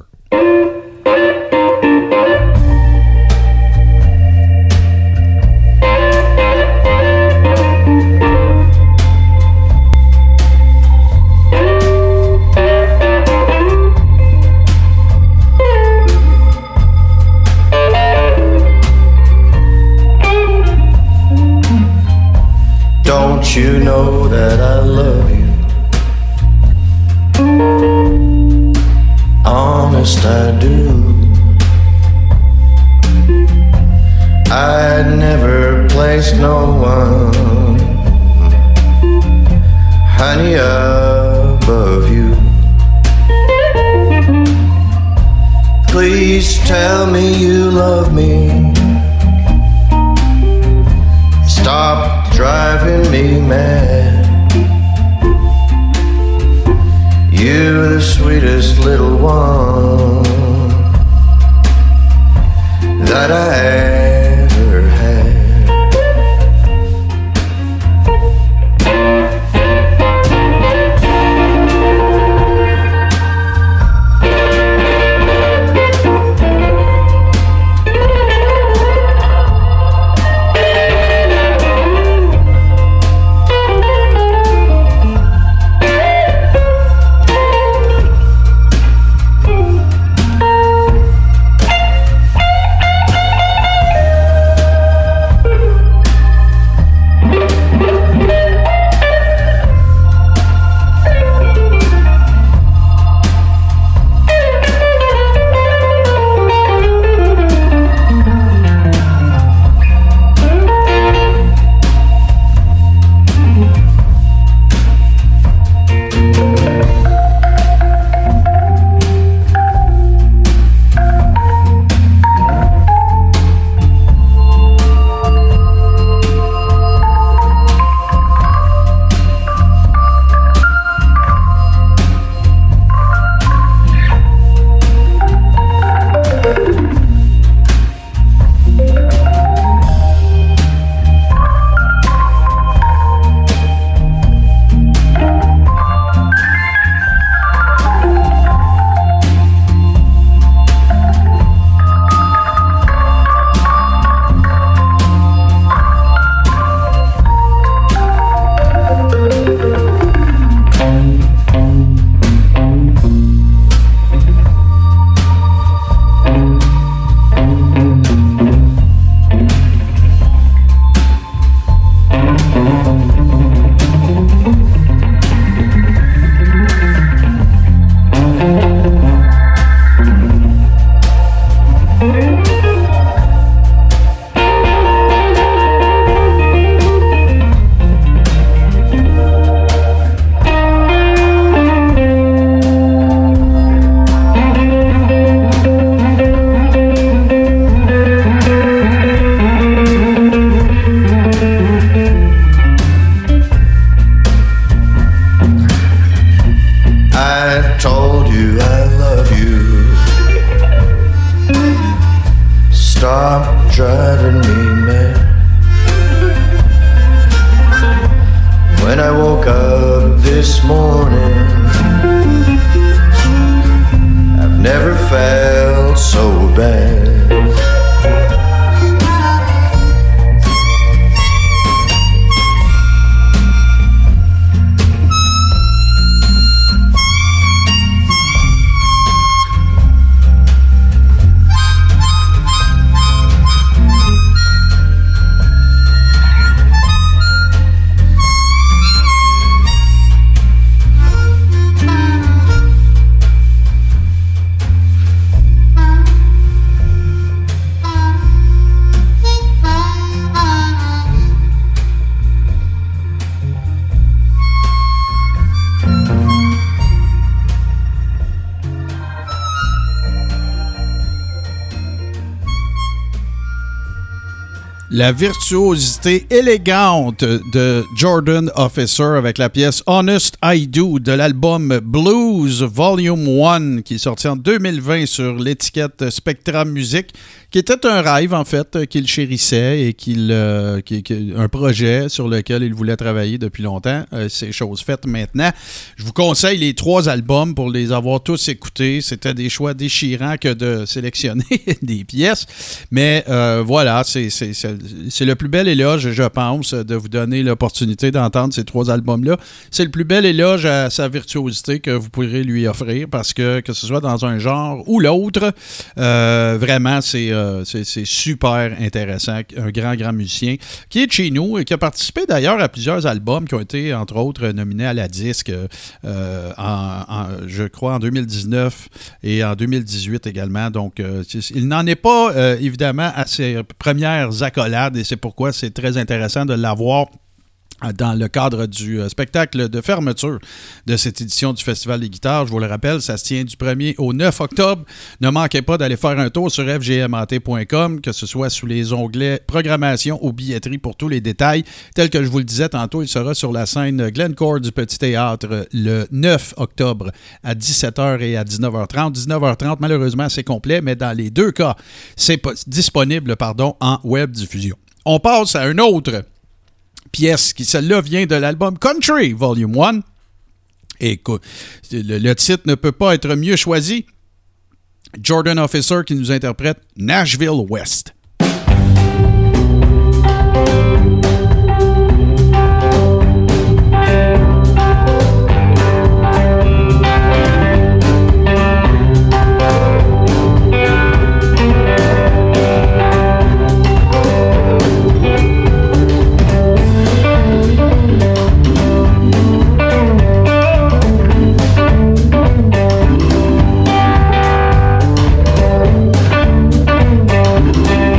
Don't you know that I love you? Honest I do. I'd never place no one, honey, above you. Please tell me you love me. Stop driving me mad. You're the sweetest little one that I ever had. La virtuosité élégante de Jordan Officer avec la pièce Honest I Do de l'album Blues Volume un qui est sorti en deux mille vingt sur l'étiquette Spectra Music, qui était un rêve en fait qu'il chérissait et qu'il euh, qui, qui, un projet sur lequel il voulait travailler depuis longtemps. Euh, c'est chose faite maintenant. Je vous conseille les trois albums pour les avoir tous écoutés. C'était des choix déchirants que de sélectionner des pièces, mais euh, voilà, c'est, c'est, c'est C'est le plus bel éloge, je pense, de vous donner l'opportunité d'entendre ces trois albums-là. C'est le plus bel éloge à sa virtuosité que vous pourrez lui offrir parce que, que ce soit dans un genre ou l'autre, euh, vraiment, c'est, euh, c'est, c'est super intéressant. Un grand, grand musicien qui est de chez nous et qui a participé d'ailleurs à plusieurs albums qui ont été, entre autres, nominés à la disque, euh, en, en, je crois, en deux mille dix-neuf et en deux mille dix-huit également. Donc, euh, il n'en est pas, euh, évidemment, à ses premières accolades. Et c'est pourquoi c'est très intéressant de l'avoir dans le cadre du spectacle de fermeture de cette édition du Festival des guitares. Je vous le rappelle, ça se tient du premier au neuf octobre. Ne manquez pas d'aller faire un tour sur f g m a t point com, que ce soit sous les onglets programmation ou billetterie pour tous les détails. Tel que je vous le disais tantôt, il sera sur la scène Glencore du Petit Théâtre le neuf octobre à dix-sept heures et à dix-neuf heures trente. dix-neuf heures trente, malheureusement, c'est complet, mais dans les deux cas, c'est pas disponible pardon, en web diffusion. On passe à un autre pièce qui, celle-là, vient de l'album Country, Volume un. Et écoute, le, le titre ne peut pas être mieux choisi. Jordan Officer qui nous interprète Nashville West. Thank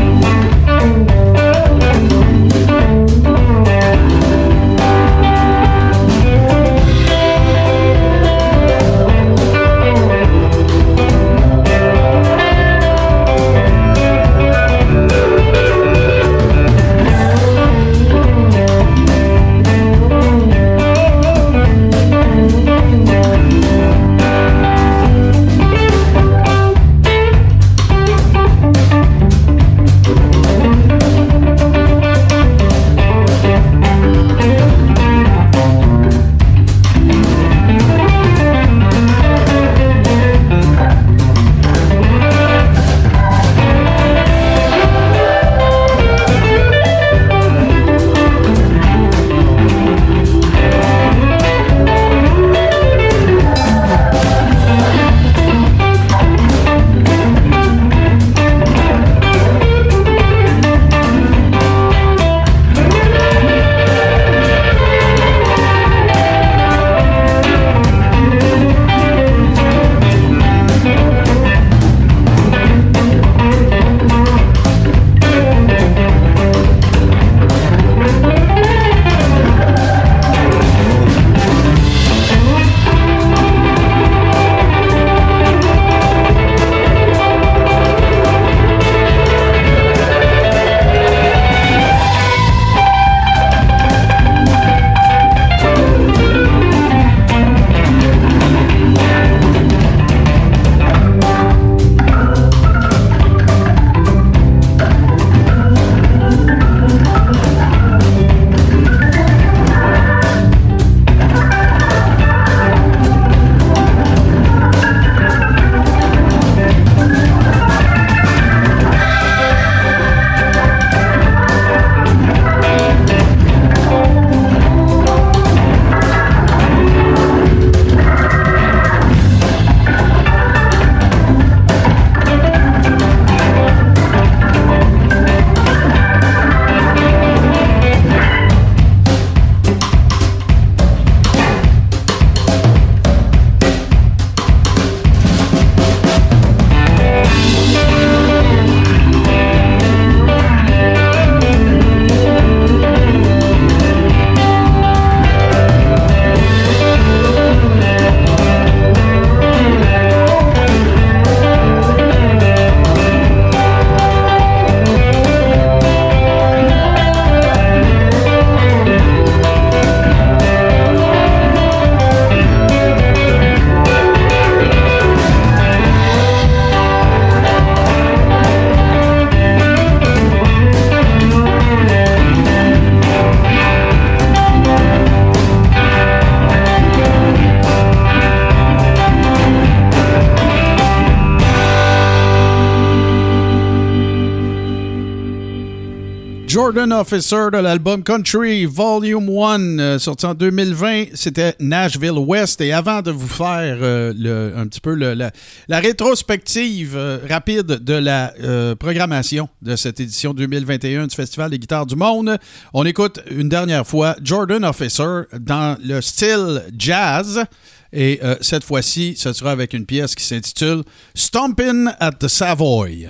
Jordan Officer de l'album Country Volume un, euh, sorti en deux mille vingt. C'était Nashville West. Et avant de vous faire euh, le, un petit peu le, la, la rétrospective euh, rapide de la euh, programmation de cette édition deux mille vingt et un du Festival des guitares du monde, on écoute une dernière fois Jordan Officer dans le style jazz. Et euh, cette fois-ci, ce sera avec une pièce qui s'intitule Stompin' at the Savoy.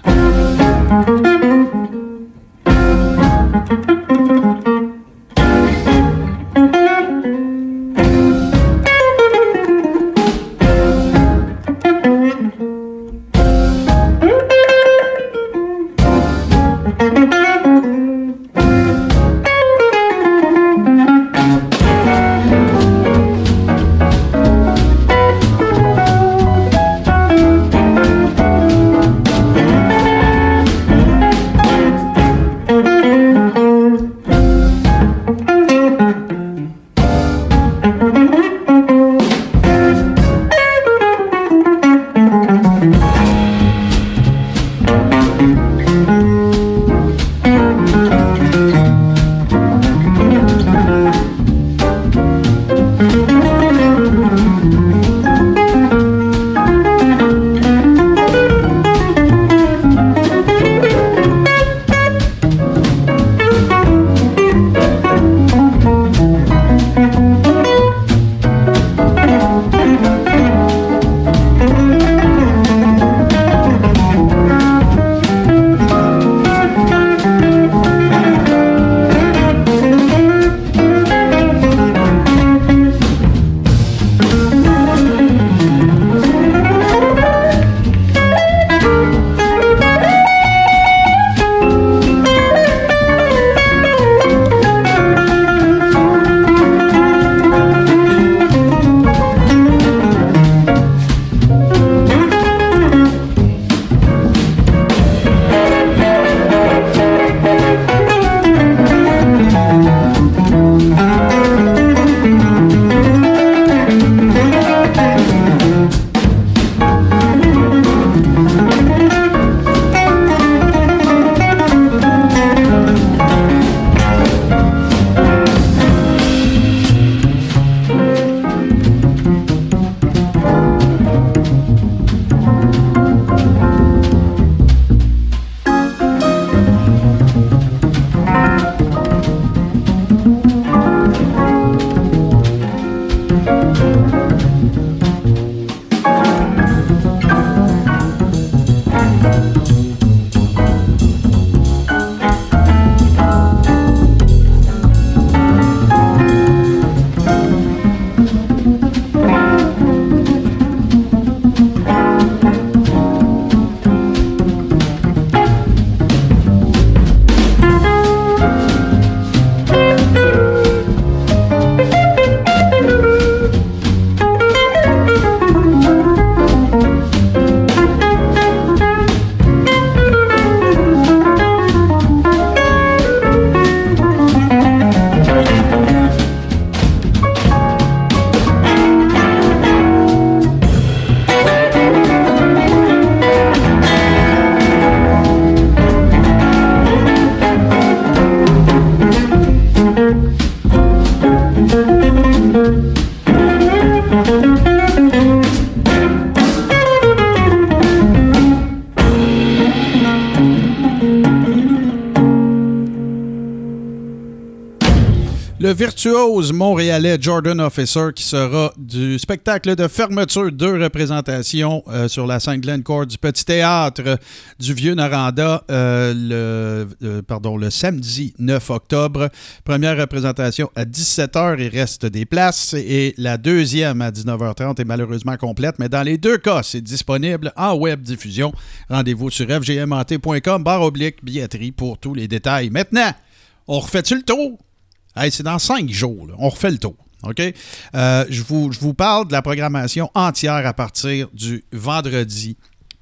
Le virtuose montréalais Jordan Officer qui sera du spectacle de fermeture, deux représentations euh, sur la scène Glencore du Petit Théâtre du Vieux-Noranda euh, le, euh, pardon, le samedi neuf octobre. Première représentation à dix-sept heures, il reste des places, et la deuxième à dix-neuf heures trente est malheureusement complète, mais dans les deux cas, c'est disponible en web diffusion. Rendez-vous sur f g m a t point com barre oblique billetterie pour tous les détails. Maintenant, on refait-tu le tour? Hey, c'est dans cinq jours, là. On refait le tour. OK? Euh, je vous, je vous parle de la programmation entière à partir du vendredi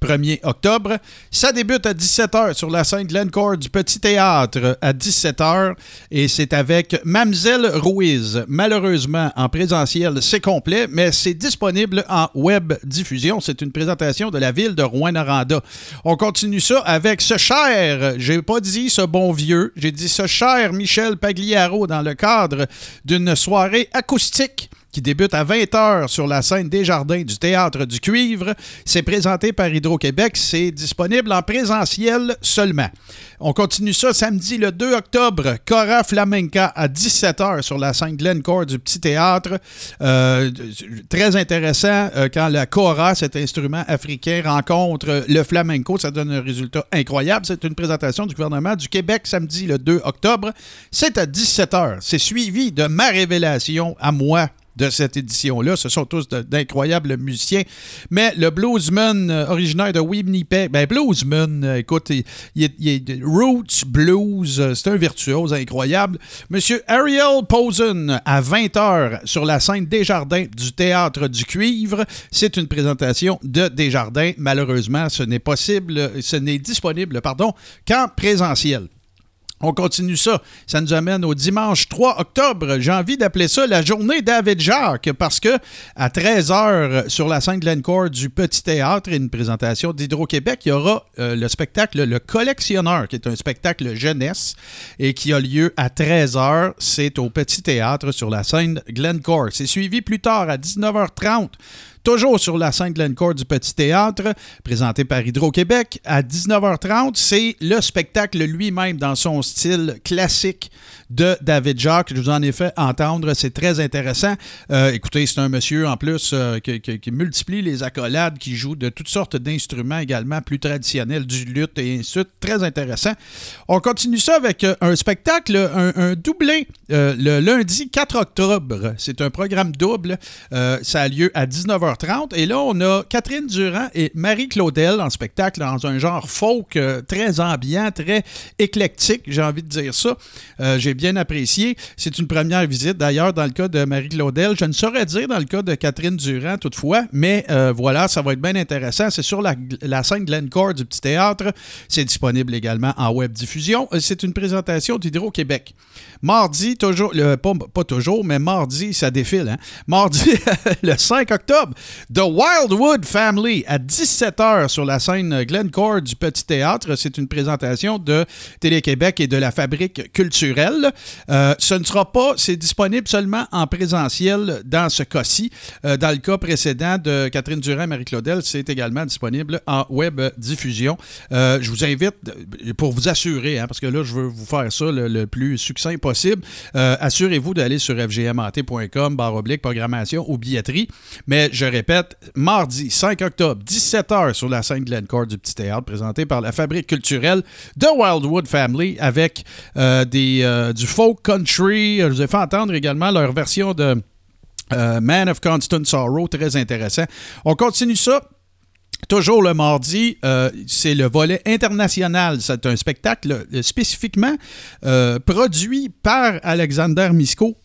premier octobre. Ça débute à dix-sept heures sur la scène Glencore du Petit Théâtre à dix-sept heures et c'est avec Mamzelle Ruiz. Malheureusement, en présentiel, c'est complet, mais c'est disponible en web diffusion. C'est une présentation de la ville de Rouyn-Noranda. On continue ça avec ce cher, j'ai pas dit ce bon vieux, j'ai dit ce cher Michel Pagliaro dans le cadre d'une soirée acoustique qui débute à vingt heures sur la scène Desjardins du Théâtre du Cuivre. C'est présenté par Hydro-Québec. C'est disponible en présentiel seulement. On continue ça samedi le deux octobre. Cora Flamenca à dix-sept heures sur la scène Glencore du Petit Théâtre. Euh, très intéressant euh, quand la Cora, cet instrument africain, rencontre le flamenco. Ça donne un résultat incroyable. C'est une présentation du gouvernement du Québec samedi le deux octobre. C'est à dix-sept heures. C'est suivi de ma révélation à moi de cette édition-là. Ce sont tous de, d'incroyables musiciens. Mais le bluesman euh, originaire de Winnipeg, ben bluesman, euh, écoute, il, il, il est roots blues, euh, c'est un virtuose incroyable. Monsieur Ariel Posen à vingt heures sur la scène Desjardins du Théâtre du Cuivre. C'est une présentation de Desjardins. Malheureusement, ce n'est possible, ce n'est disponible, pardon, qu'en présentiel. On continue ça. Ça nous amène au dimanche trois octobre. J'ai envie d'appeler ça la journée David Jacques parce que à treize heures sur la scène Glencore du Petit Théâtre et une présentation d'Hydro-Québec, il y aura euh, le spectacle Le Collectionneur qui est un spectacle jeunesse et qui a lieu à treize heures. C'est au Petit Théâtre sur la scène Glencore. C'est suivi plus tard à dix-neuf heures trente. Toujours sur la scène Glencore du Petit Théâtre, présenté par Hydro-Québec. À dix-neuf heures trente, c'est le spectacle lui-même dans son style classique de David Jacques. Je vous en ai fait entendre, c'est très intéressant. Euh, écoutez, c'est un monsieur en plus euh, qui, qui, qui multiplie les accolades, qui joue de toutes sortes d'instruments également plus traditionnels, du luth et ainsi de suite. Très intéressant. On continue ça avec euh, un spectacle, un, un doublé, euh, le lundi quatre octobre. C'est un programme double. Euh, ça a lieu à dix-neuf heures trente. Et là, on a Catherine Durand et Marie Claudel en spectacle dans un genre folk euh, très ambiant, très éclectique, j'ai envie de dire ça. Euh, j'ai bien apprécié. C'est une première visite, d'ailleurs, dans le cas de Marie Claudel. Je ne saurais dire dans le cas de Catherine Durand, toutefois, mais euh, voilà, ça va être bien intéressant. C'est sur la, la scène Glencore du Petit Théâtre. C'est disponible également en web diffusion. C'est une présentation d'Hydro-Québec. Mardi, toujours, le, pas, pas toujours, mais mardi, ça défile, hein? Mardi, le cinq octobre, The Wildwood Family à dix-sept heures sur la scène Glencore du Petit Théâtre. C'est une présentation de Télé-Québec et de la Fabrique culturelle. Euh, ce ne sera pas, c'est disponible seulement en présentiel dans ce cas-ci. Euh, dans le cas précédent de Catherine Durand et Marie Claudel, c'est également disponible en web diffusion. Euh, je vous invite, pour vous assurer, hein, parce que là, je veux vous faire ça le, le plus succinct possible, euh, assurez-vous d'aller sur f g m a t point com barre oblique programmation ou billetterie. Mais je répète, mardi cinq octobre, dix-sept heures sur la scène Glencore du Petit Théâtre, présenté par la Fabrique culturelle de Wildwood Family avec euh, des, euh, du folk country. Je vous ai fait entendre également leur version de euh, Man of Constant Sorrow, très intéressant. On continue ça. Toujours le mardi, euh, c'est le volet international. C'est un spectacle euh, spécifiquement euh, produit par Alexander Misko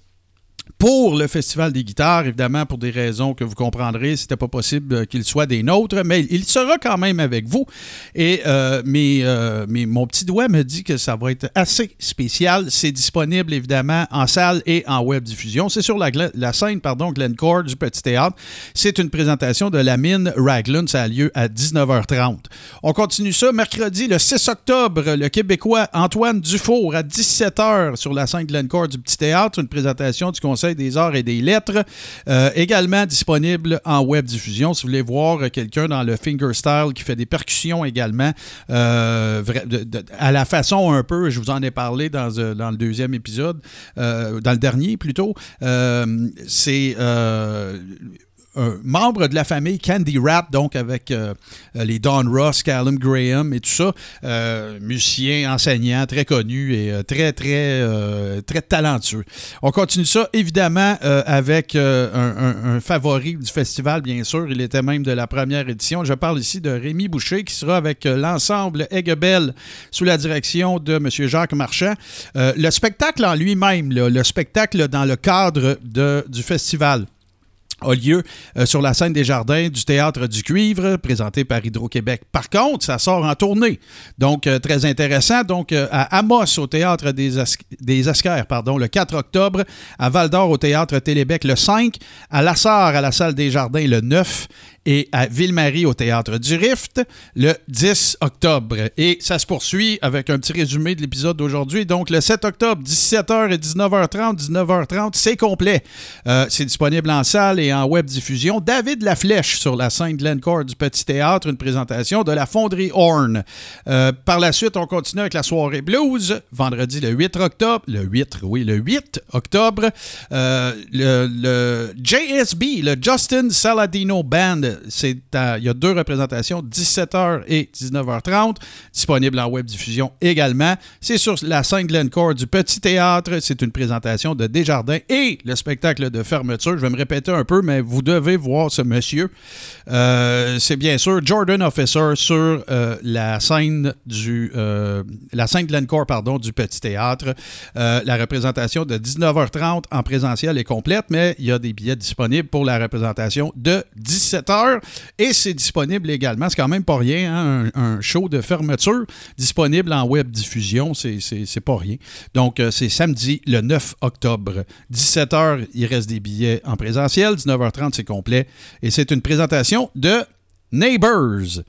pour le Festival des guitares, évidemment, pour des raisons que vous comprendrez, c'était pas possible qu'il soit des nôtres, mais il sera quand même avec vous. Et euh, mais, euh, mais mon petit doigt me dit que ça va être assez spécial. C'est disponible, évidemment, en salle et en web diffusion. C'est sur la, la scène, pardon, Glencore du Petit Théâtre. C'est une présentation de la mine Raglan. Ça a lieu à dix-neuf heures trente. On continue ça mercredi, le six octobre, le Québécois Antoine Dufour à dix-sept heures sur la scène Glencore du Petit Théâtre. Une présentation du Conseil des arts et des lettres, euh, également disponible en web diffusion. Si vous voulez voir quelqu'un dans le fingerstyle qui fait des percussions également, euh, de, de, à la façon un peu, je vous en ai parlé dans, euh, dans le deuxième épisode, euh, dans le dernier plutôt, euh, c'est... Euh, un membre de la famille Candy Rat, donc avec euh, les Don Ross, Callum Graham et tout ça, euh, musicien, enseignant, très connu et euh, très, très, euh, très talentueux. On continue ça, évidemment, euh, avec euh, un, un, un favori du festival, bien sûr. Il était même de la première édition. Je parle ici de Rémi Boucher, qui sera avec euh, l'ensemble Aiguebelle sous la direction de M. Jacques Marchand. Euh, le spectacle en lui-même, là, le spectacle dans le cadre de, du festival, a lieu euh, sur la scène des Jardins du Théâtre du Cuivre, présenté par Hydro-Québec. Par contre, ça sort en tournée, donc euh, très intéressant. Donc, euh, à Amos, au Théâtre des, As- des Esquerres, pardon, le quatre octobre, à Val-d'Or, au Théâtre Télébec, le cinq, à Lassar, à la salle des Jardins, le neuf, et à Ville-Marie, au Théâtre du Rift, le dix octobre. Et ça se poursuit avec un petit résumé de l'épisode d'aujourd'hui. Donc, le sept octobre, dix-sept heures et dix-neuf heures trente, dix-neuf heures trente, c'est complet. Euh, c'est disponible en salle et en web diffusion. David Laflèche sur la scène Glencore du Petit Théâtre, une présentation de la Fonderie Horn. Euh, par la suite, on continue avec la soirée blues, vendredi le huit octobre, le huit, oui, le huit octobre, euh, le, le J S B, le Justin Saladino Band, c'est à, il y a deux représentations, dix-sept heures et dix-neuf heures trente, disponible en web diffusion également. C'est sur la scène Glencore du Petit Théâtre, c'est une présentation de Desjardins et le spectacle de fermeture. Je vais me répéter un peu, mais vous devez voir ce monsieur. Euh, c'est bien sûr Jordan Officer sur euh, la scène du euh, la scène Glencore, pardon, du Petit Théâtre. Euh, la représentation de dix-neuf heures trente en présentiel est complète, mais il y a des billets disponibles pour la représentation de dix-sept heures et c'est disponible également, c'est quand même pas rien, hein, un, un show de fermeture disponible en web diffusion, c'est, c'est, c'est pas rien. Donc euh, c'est samedi le neuf octobre, dix-sept heures, il reste des billets en présentiel, dix-neuf heures trente c'est complet et c'est une présentation de Neighbors.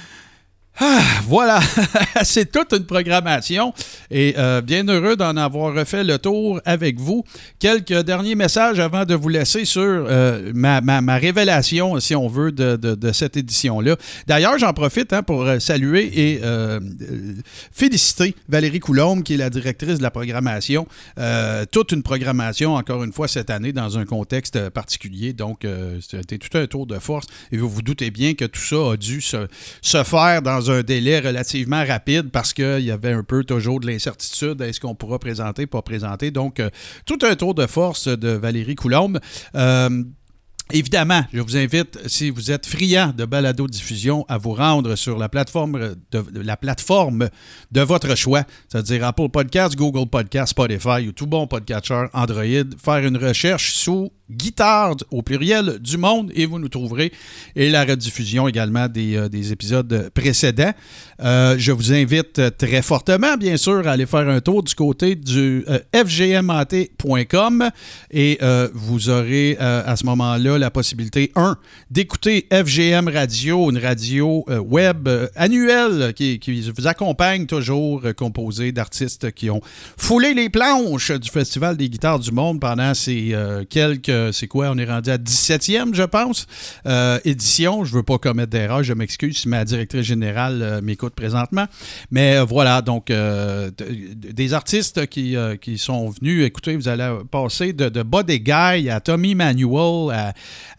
Ah, voilà, c'est toute une programmation et euh, bien heureux d'en avoir refait le tour avec vous. Quelques derniers messages avant de vous laisser sur euh, ma, ma, ma révélation, si on veut, de, de, de cette édition-là. D'ailleurs, j'en profite hein, pour saluer et euh, féliciter Valérie Coulombe, qui est la directrice de la programmation. Euh, toute une programmation, encore une fois, cette année, dans un contexte particulier. Donc, euh, c'était tout un tour de force. Et vous vous doutez bien que tout ça a dû se, se faire dans un délai relativement rapide parce qu'il y avait un peu toujours de l'incertitude. Est-ce qu'on pourra présenter, pas présenter? Donc, euh, tout un tour de force de Valérie Coulombe. Euh, Évidemment, je vous invite, si vous êtes friand de balado-diffusion, à vous rendre sur la plateforme de, la plateforme de votre choix, c'est-à-dire Apple Podcasts, Google Podcasts, Spotify ou tout bon podcatcher Android, faire une recherche sous Guitare au pluriel du monde et vous nous trouverez, et la rediffusion également des, euh, des épisodes précédents. Euh, je vous invite très fortement, bien sûr, à aller faire un tour du côté du euh, f g m a t point com et euh, vous aurez euh, à ce moment-là la possibilité, un, d'écouter F G M Radio, une radio euh, web euh, annuelle qui, qui vous accompagne toujours, euh, composée d'artistes qui ont foulé les planches du Festival des guitares du monde pendant ces euh, quelques, c'est quoi, on est rendu à dix-septième, je pense, euh, édition. Je ne veux pas commettre d'erreur, je m'excuse si ma directrice générale euh, m'écoute présentement. Mais euh, voilà, donc, euh, d- des artistes qui, euh, qui sont venus, écoutez, vous allez passer de, de Buddy Guy à Tommy Manuel à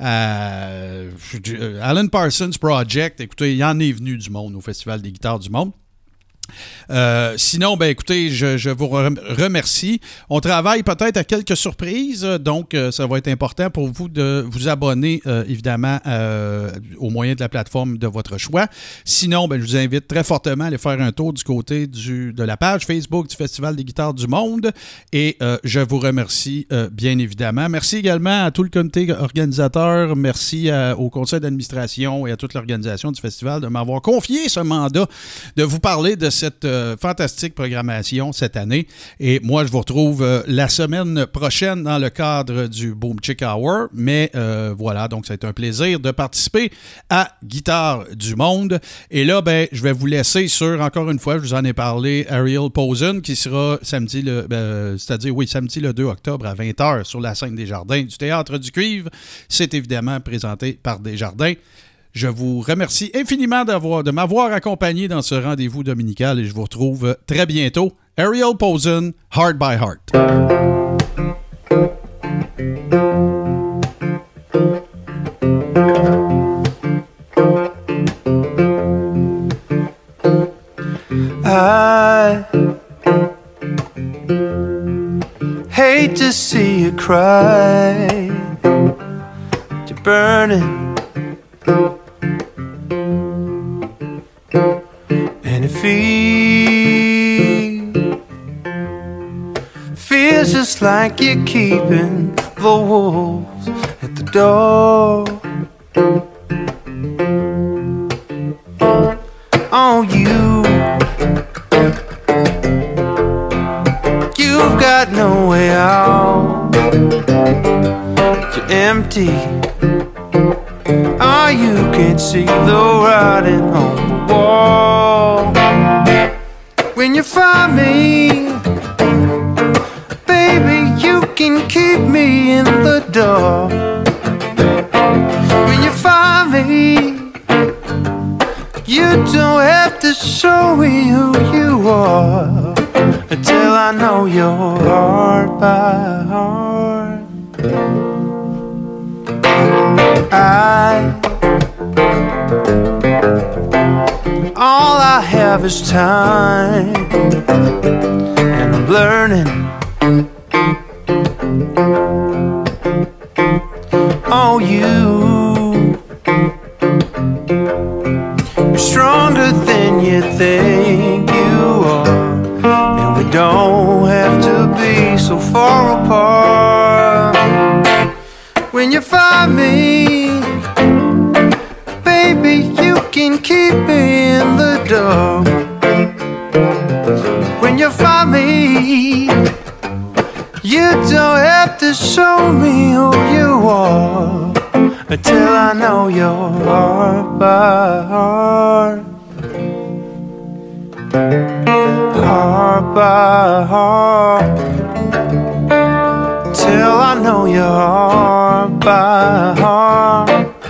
à Alan Parsons Project. Écoutez, il y en est venu du monde au Festival des guitares du monde. Euh, sinon, ben écoutez, je, je vous remercie. On travaille peut-être à quelques surprises, donc euh, ça va être important pour vous de vous abonner, euh, évidemment, euh, au moyen de la plateforme de votre choix. Sinon, ben, je vous invite très fortement à aller faire un tour du côté du, de la page Facebook du Festival des guitares du monde et euh, je vous remercie euh, bien évidemment. Merci également à tout le comité organisateur, merci à, au conseil d'administration et à toute l'organisation du festival de m'avoir confié ce mandat de vous parler de cette euh, fantastique programmation cette année. Et moi, je vous retrouve euh, la semaine prochaine dans le cadre du Boom Chick Hour. Mais euh, voilà, donc ça a été un plaisir de participer à Guitare du Monde. Et là, ben, je vais vous laisser sur, encore une fois, je vous en ai parlé, Ariel Posen, qui sera samedi, le, ben, c'est-à-dire, oui, samedi le deux octobre à vingt heures sur la scène Desjardins du Théâtre du Cuivre. C'est évidemment présenté par Desjardins. Je vous remercie infiniment d'avoir, de m'avoir accompagné dans ce rendez-vous dominical et je vous retrouve très bientôt. Ariel Posen, Heart by Heart. I hate to see you cry. You're burning. And it feels, feels just like you're keeping the wolves at the door. On you, you've got no way out. You're empty. Oh, you can't see the writing on the wall. When you find me, baby, you can keep me in the dark. When you find me, you don't have to show me who you are until I know your heart by heart. I, all I have is time, and I'm learning. Oh, you, you're stronger than you think you are, and we don't have to be so far apart. When you find me, baby, you can keep me in the dark. When you find me, you don't have to show me who you are until I know your heart by heart. Heart by heart. Till I know your heart by heart.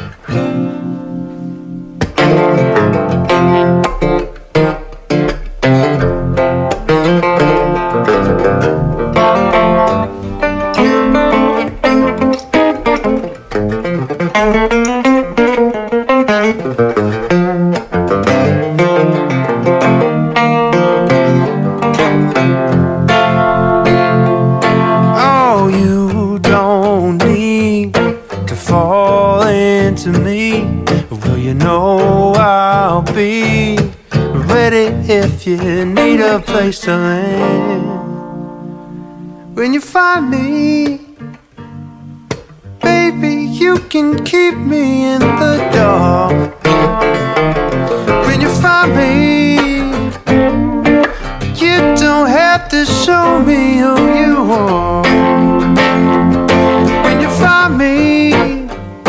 If you need a place to land, when you find me, baby, you can keep me in the dark. When you find me, you don't have to show me who you are. When you find me,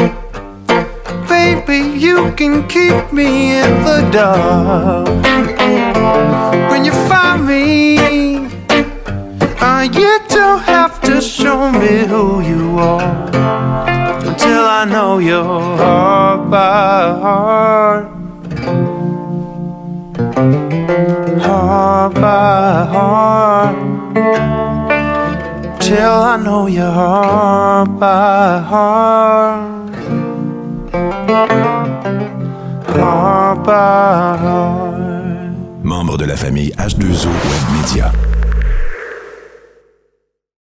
baby, you can keep me in the dark. When you find me, uh, you don't have to show me who you are until I know your heart by heart. Heart by heart. Till I know your heart by heart. Heart by heart. Membre de la famille H deux O Web Media.